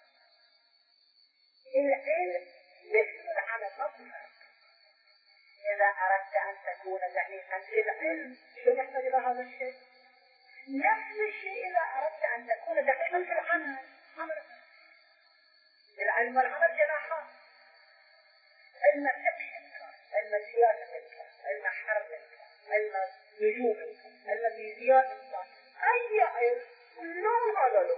العلم يسأل عن المظهر. إذا أردت أن تكون دقيقا في العلم شو يحتاج إلى هذا الشيء؟ نفس الشيء إذا أردت أن تكون دقيقا في العمل. العلم والعمل جناحان، علم الفقه، علم السياسة، علم الحرب، علم النجوم، علم الفيزياء، أي علم كلهم هذا له.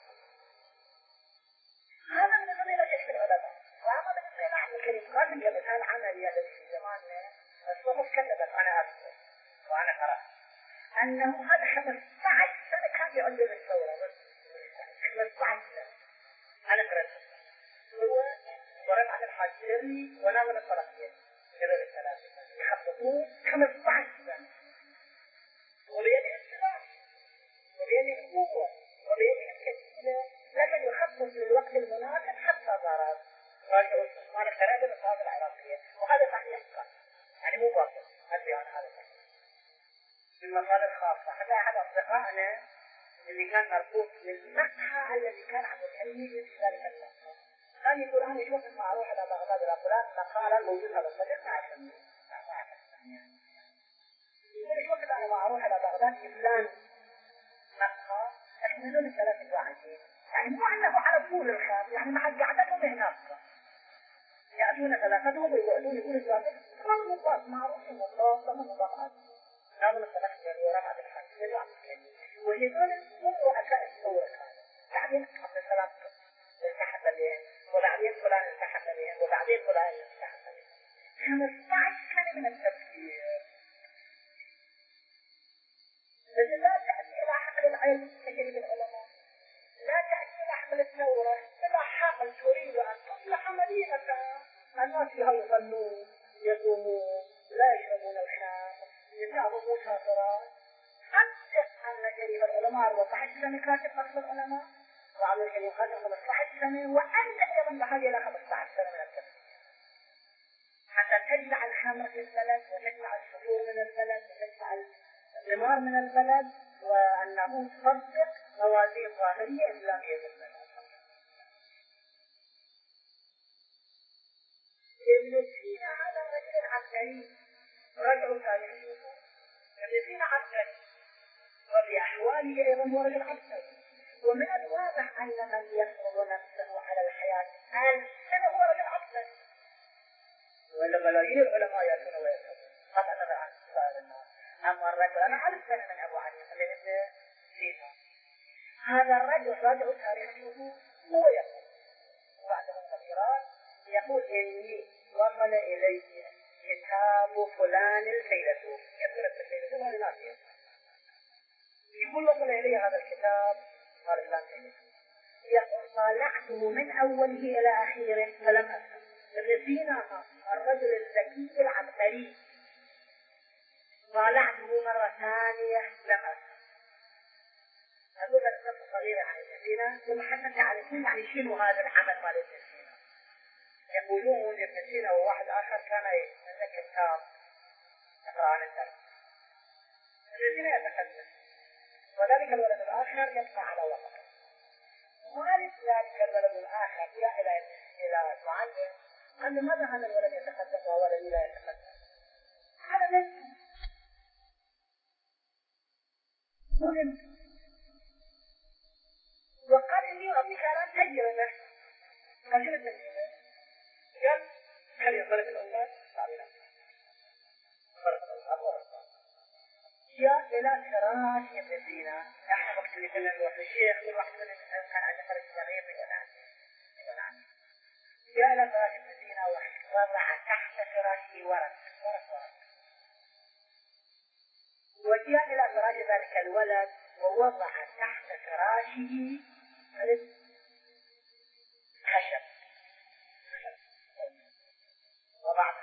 هذا من فضيلة شيخ العلماء. وأما بالنسبة إلى أحمد الكريم قاسم كمثال عملي الذي في زماننا الصحف كتبت، أنا أذكر وأنا قرأت أنه هذا 15 سنة كان يعد للثورة، 15 سنة. أنا قرأت هو ورفعت الحاجري وناظر الطرفين جبل الثلاثة يخططون 15 سنة، وبيده السلاح وبيده القوة وبيده الكثير، لكن يخطط للوقت المناسب حتى ضرب راجع استثمار الخرائط الأسواق العراقية. وهذا صحيح يعني مو باطل البيان هذا من مصادر خاصة. حتى أحد أصدقائنا اللي كان مربوط بالمقهى الذي كان عبد الحليم في ذلك المقهى كان يقول أنا شوف ما أروح إلى بغداد إلى فلان مقالا موجود هذا الصديق ما أعرفني يقول شوف أنا ما أروح إلى بغداد في فلان مقهى يحملون 3 واحدين، يعني مو أنه على طول الخام، يعني ما حد قعدتهم هناك يأتون 3 ويقعدون يقول الصديق كان مطاق معروف مطاق لهم مطاقات نامل الصديق ورفعت الحاجة وهذول هم رؤساء الثورة كانوا. بعدين عبد السلام التحق بهم، وبعدين فلان التحق بهم، وبعدين فلان التحق بهم. 15 سنة من التفكير. لذلك لا تأتي إلى حقل العلم تجربة العلماء، لا تأتي إلى حقل الثورة إلا حقل تريد أن تصلح مدينة الناس فيها يصلون يصومون لا يشربون الخمر يتعبوا مسافرات. حدث أن شريف العلماء 14 سنة كاتب فصل العلماء، وعبد الكريم كاتب 15 سنة، وأنت أيضا بحاجة إلى 15 سنة من التفكير حتى تجمع الخمر في البلد وتجمع السفور من البلد وتجمع الثمار من البلد، وأنه تصدق موازين ظاهرية إسلامية في البلد. ابن سينا هذا الرجل العسكري رجل تاريخي، ابن سينا عسكري وفي أحواله أيضا هو رجل عسكري، ومن الواضح أن من يفرض نفسه على الحياة السنة هو رجل عسكري، وإلا ملايين العلماء يأتون ويذهبون قطع نظر عن سائر الناس. أما الرجل أنا أعرف سنة من أبو علي ابن سينا، هذا الرجل رجل تاريخه هو يقول بعد التغييرات يقول إني وصل إلي كتاب فلان الفيلسوف، يذكر الفيلسوف هذه ناسية، يقول وصل إلي هذا الكتاب قال فلان فيلسوف، يقول طالعته من أوله إلى آخره فلم أفهم. ابن سينا الرجل الذكي العبقري طالعته مرة ثانية لم أفهم. أقول لك قصة صغيرة عن ابن سينا ثم حتى تعرفون يعني شنو هذا العمل مال ابن سينا. يقولون ابن سينا وواحد آخر كان عنده كتاب يقرأ عن الدرس. ابن سينا يتحدث وذلك الولد الآخر يبقى على وقته. والد ذلك الولد الآخر جاء إلى معلم قال له ماذا هذا الولد يتحدث وولدي لا يتحدث؟ قال له وقال إني أعطيك الآن تجربة. قال ابن سينا قال هل ينطلق الأولاد؟ قال لا. جاء إلى فراش ابن سينا. نحن وقت اللي كنا نروح للشيخ نروح كان عند فرش صغير يقول عنه. جاء إلى فراش ابن سينا ووضع تحت فراشه ورق. وجاء إلى فراش ذلك الولد ووضع تحت فراشه خشب. وضع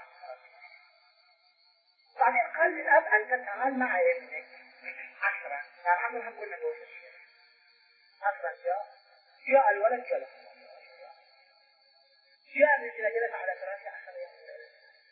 بعدين قال للأب أنت تعال مع ابنك 10. قال عمرها كنا نروح الشيخ. 10 جاء الولد جلس. جاء ابن سينا جلس على فراشه أخذ يقول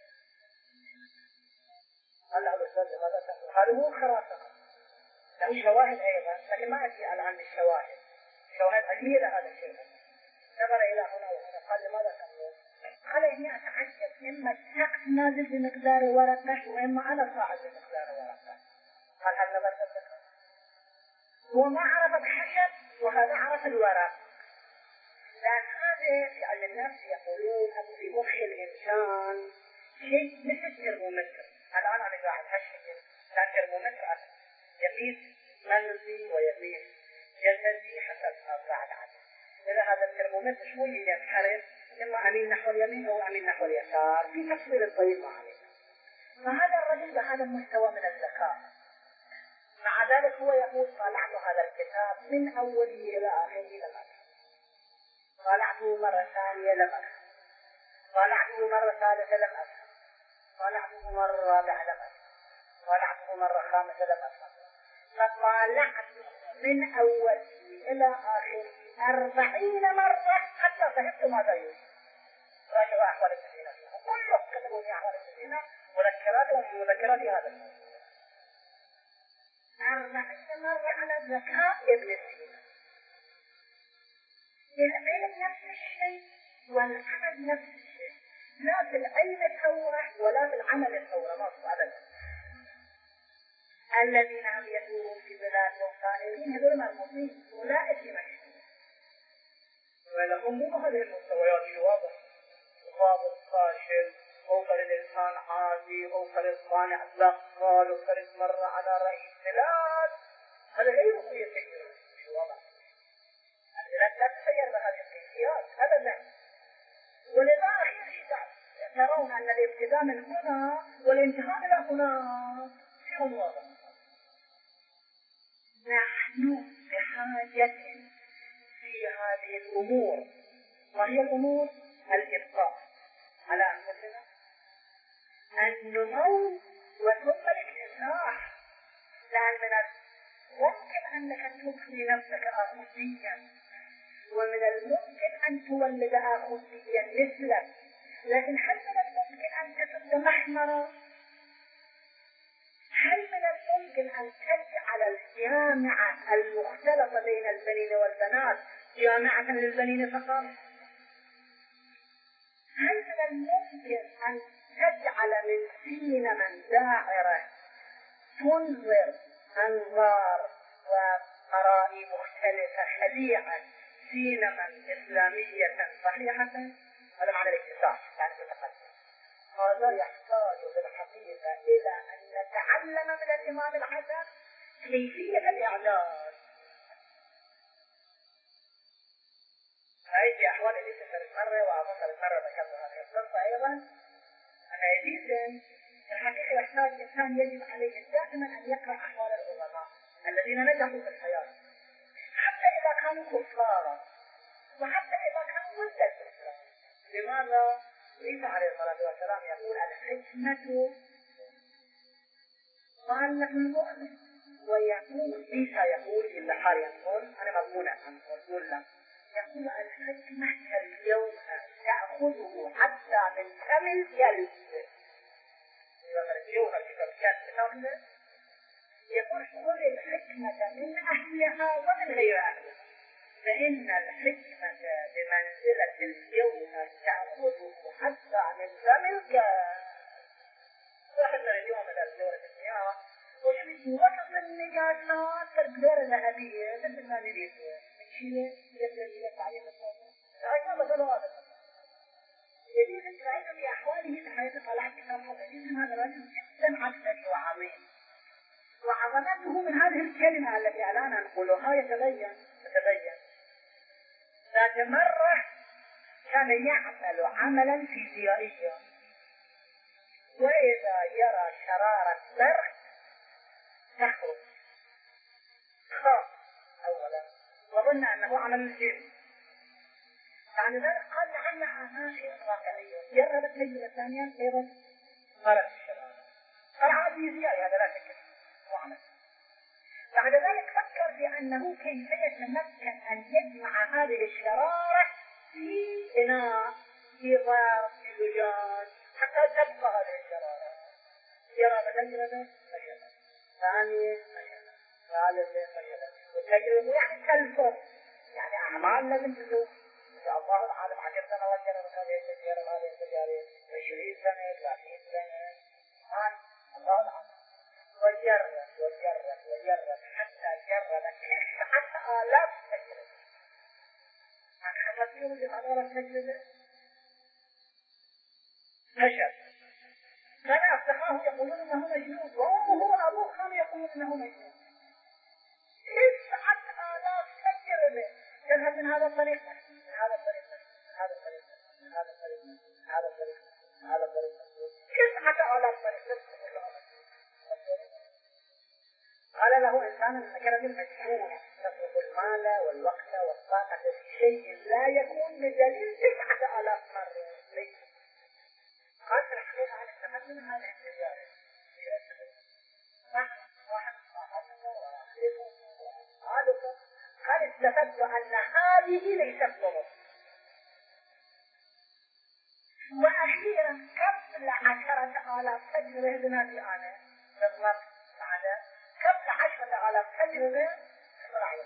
قال له الأستاذ لماذا تقول؟ هذا هو خرافة. له شواهد أيضا لكن ما أتي الآن الشواهد. شواهد أكيدة هذا الشيء. نظر إلى هنا وهنا قال لماذا تقول؟ قال إني أتعجب إما السقف نازل بمقدار ورقة وإما أنا صاعد بمقدار ورقة. قال هل نظرت السقف؟ هو ما عرف الخشب وهذا عرف الورق. لأن هذا في علم النفس يقولون أنه في مخ الإنسان شيء مثل الترمومتر. الآن أنا قاعد هالشكل كان ترمومتر يقيس منزلي ويقيس جسدي حسب أبعاد عدد. إذا هذا الترمومتر شوي ينحرف إما أميل نحو اليمين أو أميل نحو اليسار في تفصيل الطريق معي. فهذا الرجل بهذا المستوى من الذكاء. مع ذلك هو يقول طالعت هذا الكتاب من أوله إلى آخره لم أفهم. طالعته مرة ثانية لم أفهم. طالعته مرة ثالثة لم أفهم. طالعته مرة رابعة لم أفهم. طالعته مرة خامسة لم أفهم. فطالعت من أوله إلى آخره 40 مرة حتى فهمت ماذا يريد. راجعوا أحوال ابن سينا وكلهم كتبوا في أحوال ابن سينا مذكرات هذا الموضوع. 40 مرة على ذكاء ابن سينا. العلم نفس الشيء والعمل نفس الشيء. لا في العلم ثورة ولا في العمل ثورة. ما في أبدا. الذين هم يدورون في بلاد مختلفين هذول مرموزين أولئك مشهور. ولهم مو هذه المستويات اللي واضح. ضابط فاشل أوصل الإنسان عادي أوصل الصانع بقال أوصل مرة على رئيس بلاد. هذا غير يتغير في الوضع. البلاد لا تتغير بهذه الكيفيات أبدا. ولذا أخير شيء ترون أن الابتداء من هنا والانتهاء إلى هنا شيء واضح. نحن بحاجة في هذه الأمور. وهي الأمور الإبقاء على أنفسنا النمو وثم الاكتساح. لأن من الممكن أنك تبقي نفسك آخوذيا ومن الممكن أن تولد آخوذيا مثلك. لكن هل من الممكن أن تسد محمرا؟ هل من الممكن أن تجعل الجامعة المختلطة بين البنين والبنات جامعة للبنين فقط؟ هل من الممكن أن تجعل من سينما داعرة تنظر أنظار وقرائي مختلفة خليعة سينما إسلامية صحيحة؟ هذا معنى الاكتساح يعني تتقدم. هذا يحتاج في الحقيقة إلى أن نتعلم من الإمام الحسن كيفية الإعداد. هاي في أحوال إليس صارت مرة وأظن صارت مرة ذكرنا هذه القصة أيضا أن إليس الحقيقة يحتاج الإنسان يجب عليه دائما أن يقرأ أحوال العلماء الذين نجحوا في الحياة حتى إذا كانوا كفارا وحتى إذا كانوا ضد الإسلام. لماذا؟ عيسى عليه الصلاة والسلام يقول الحكمة ضالة المؤمن، ويقول عيسى يقول إلا حال يقول أنا مضمونة أقول له يقول الحكمة اليوم تأخذه حتى من فم الكلب. اليوم الكتاب كان يقول خذ الحكمة من أهلها ومن غير أهلها، فإن الحكمة بمنزلة اليوم تأخذه حتى من فم الكلب. واحدنا اليوم إلى دورة المياه وفي وسط النجاسات الدورة الذهبية مثل ما نريد من شيء يبدأ عليه الصوت. هذا مثل هذا. يجوز إسرائيل في أحواله تحيث طلع كتاب حديث هذا الرجل جدا عبقري وعظيم، وعظمته من هذه الكلمة التي الآن نقولها يتبين. ذات مرة كان يعمل عملا فيزيائيا، وإذا يرى شرارة برق تخرج خاف أولا وظن أنه عمل الجن، بعد ذلك قال لعلها ناشئة واقعية. جرب التجربة ثانيا أيضا خرج الشرارة، قال عاد فيزيائي هذا لا شك وعمل. بعد ذلك فكر بأنه كيف يتمكن أن يجمع هذه الشرارة في إناء في ظرف في زجاج حتى تبقى هذه الشرارة. جرب تجربة فشلت، ثانية فشلت، ثالثة فشلت، والتجربة يعني كالفر، يعني أعمال لازم تزول. الله العالم 10 سنوات جربت هذه التجارب هذه التجارب 20 سنة 30 سنة الله العالم، وجرب حتى جرب 9,000 تجربة. حسبتهم بهذول التجربة فشل. كان أصدقائه يقولون أنه مجنون، وأمه وأبوه كانوا يقولون أنه مجنون. 9,000 تجربة تذهب من هذا الطريق من هذا الطريق من هذا الطريق من هذا الطريق من هذا الطريق من هذا الطريق 9,000 طريق. قال له إنسان أنك رجل مجنون تصرف المال والوقت والطاقة في شيء لا يكون بدليل 9,000 مرة. ليش؟ قال في الحقيقة أنا استفدت من هذه التجارب. قال استفدت أن هذه ليست ضرر. وأخيرا قبل 10,000 تجربة بناتي أنا بالضبط بعد قبل 10,000 تجربة اخترعوا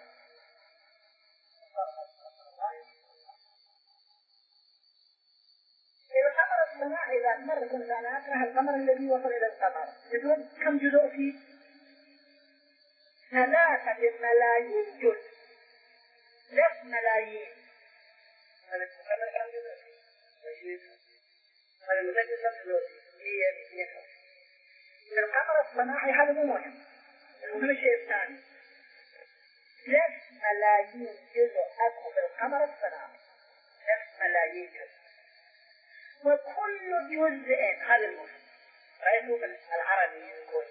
القمر الصناعي. ذات مرة كنت أنا أكره القمر الذي وصل إلى القمر. يقول كم جزء فيه؟ 3 ملايين جزء. 3 ملايين. هذا القمر كم جزء فيه؟ هذا المتجد كم جزء فيه؟ 200. القمر الصناعي هذا مو مهم. المهم الشيء الثاني 3 ملايين جزء أكو في القمر الصناعي. 3 ملايين جزء، وكل جزء هذا المهم رأيته بالعربي يقول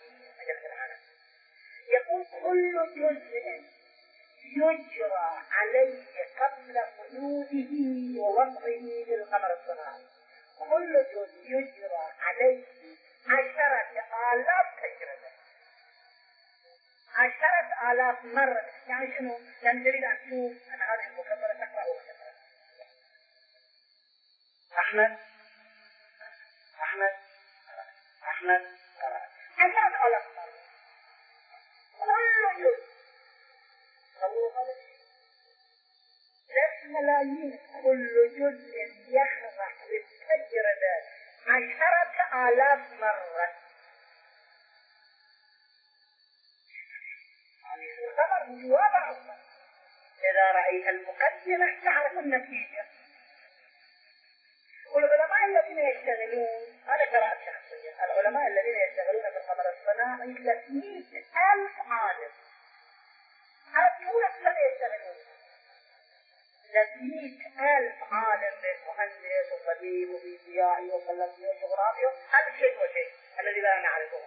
يقول كل جزء يجرى عليه قبل خلوده ووضعه في القمر الصناعي. كل جزء يجرى عليه 10,000 تجربة. 10,000 مرة. يعني شنو؟ يعني تريد أن تشوف أن هذه المكبرة تقرأ وكبرة. أحمد 10,000 مرة. كل جزء 3 ملايين. كل جزء يخضع للتجربة 10,000 مرة. الخبر جواب أصلا. إذا رأيت المقدمة تعرف النتيجة. والعلماء الذين يشتغلون، أنا قرأت شخصيا، العلماء الذين يشتغلون في القمر الصناعي 300,000 عالم. هذا طول السنة يشتغلون 100,000 عالم من مهندس وطبيب وفيزيائي وفلسفي وجغرافيا، هذا الشيء هو شيء الذي لا نعرفه.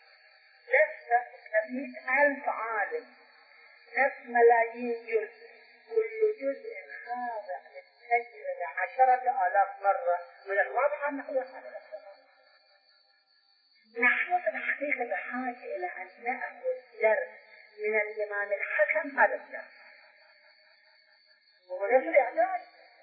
100,000 عالم، 9 ملايين جزء، كل جزء خاضع للتجربة 10,000 مرة، من الواضح أنه يفعل السماء. نحن في الحقيقة بحاجة إلى أن نأخذ درس من الإمام الحكم، هذا الدرس وهو درس الإعجاز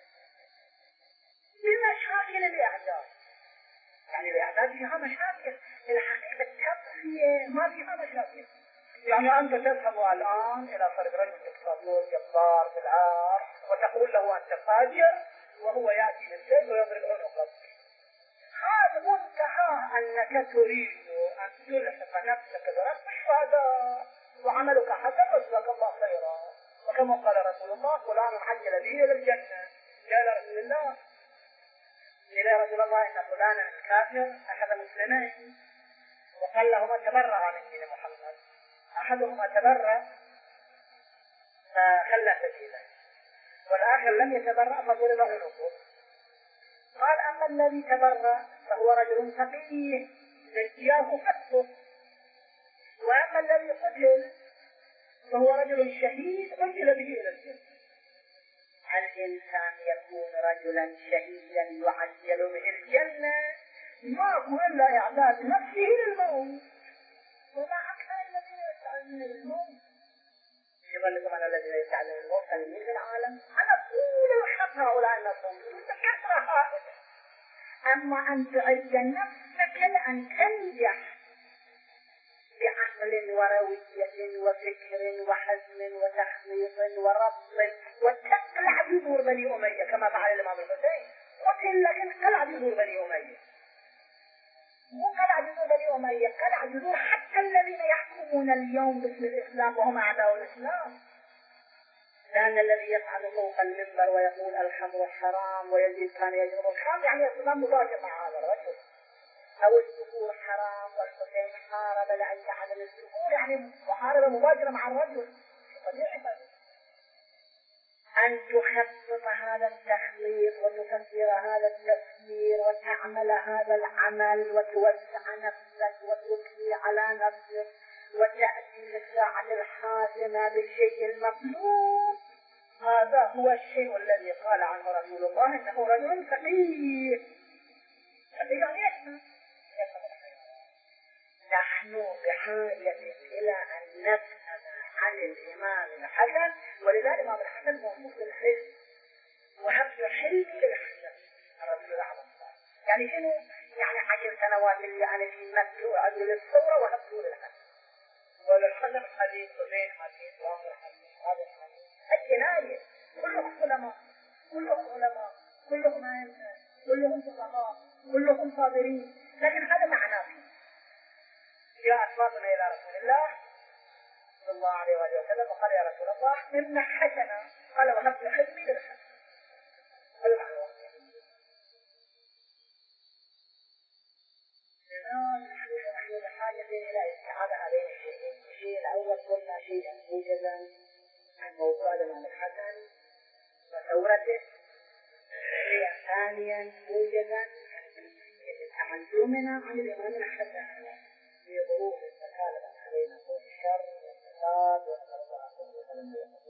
بمشاكل الإعجاز. يعني الإعجاز فيها مشاكل، الحقيقة التقفية ما فيها مشاكل. يعني أنت تذهب الآن إلى فرد رجل دكتاتور جبار في العار وتقول له أنت فاجر، وهو يأتي بالسيف ويضرب عنقك. هذا منتهى أنك تريد أن تلحق نفسك بربك، هذا وعملك حسن وجزاك الله خيرا. وكما قال رسول الله: فلان عجل به إلى الجنة. قال رسول الله: إلى رسول الله إن فلانا كافر أحد مسلمين، وقال لهما تبرأ من دين محمد. أحدهما تبرأ فخلى سبيله، والآخر لم يتبرأ فضرب عنقه. قال: أما الذي تبرأ فهو رجل فقيه زكاه فتحه، وأما الذي قتل فهو رجل شهيد عجل به إلى الجنة. الإنسان يكون رجلا شهيدا يعجل به الجنة، ما هو إلا إعداد نفسه للموت. وما أكثر الذين يستعدون للموت. يظلكم على الذين يستعدون للموت في العالم على طول الحق. هؤلاء الناس موجودون بكثرة هائلة. أما أن تعد نفسك لأن تنجح بعقل وروية وفكر وحزم وتخطيط وربط وتقلع جذور بني أمية كما فعل الإمام الحسين. قتل لكن قلع جذور بني أمية، مو قلع جذور بني أمية، قلع جذور حتى الذين يحكمون اليوم باسم الإسلام وهم أعداء الإسلام. لأن الذي يصعد فوق المنبر ويقول الخمر حرام ويزيد كان يجرب الخمر، يعني الإسلام مباشر مع هذا الرجل. أو السفور حرام والحسين حارب لأجل عدم السفور، يعني محاربة مباشرة مع الرجل. أن تخطط هذا التخطيط وتفكر هذا التفكير وتعمل هذا العمل وتوسع نفسك وتبكي على نفسك وتأتي للساعة الحاسمة بالشيء المطلوب، هذا هو الشيء الذي قال عنه رسول الله إنه رجل فقيه. يعني يفهم. نحن بحاجة إلى أن نفهم عن الإمام الحسن، ولذلك الإمام الحسن موصوف بالحلم، وهب حلمي للحسن الرسول عليه الصلاة. يعني شنو؟ يعني 10 سنوات اللي أنا في مكة وأدعو للثورة وهبته للحسن. وللحسن حديث وبين حديث وآخر حديث هذا الحديث. الجناية كلهم علماء، كلهم علماء، كلهم أئمة، كلهم فقهاء، كلهم صابرين، لكن هذا معناه. جاء أصحابنا إلى رسول الله صلى الله عليه وسلم وقال: يا رسول الله امنح حسنا. قال: وهب حلمي للحسن. هذا معناه. نحن بحاجة إلى استعادة هذين الشيئين. الشيء الأول قلنا شيئا موجزا عن موضوع الإمام الحسن وثورته. شيئا ثانيا موجزا عن تعلمنا عن الإمام الحسن في ظروف تكالب علينا الشر والفساد والأرض.